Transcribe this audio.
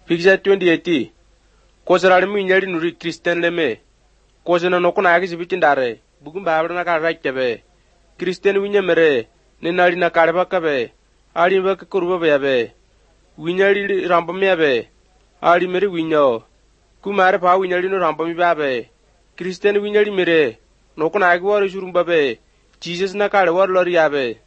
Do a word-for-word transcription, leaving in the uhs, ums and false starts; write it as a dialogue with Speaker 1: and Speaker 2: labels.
Speaker 1: Picture twenty-eight. Kozarali mu nyari nuri Christian leme. Kozana no kuna yaki sibitin dare. Bugun babra na ka right be. Christian winya mere. Ne nari na karba ka be. Ali ba ka kurba be be. Winyari rambame be. Ali mere winyo. Kumare pa winyari no rambami ba be. Christian winyari mere. No kuna yaki war shurumba be. Jesus na kare war lori ya be.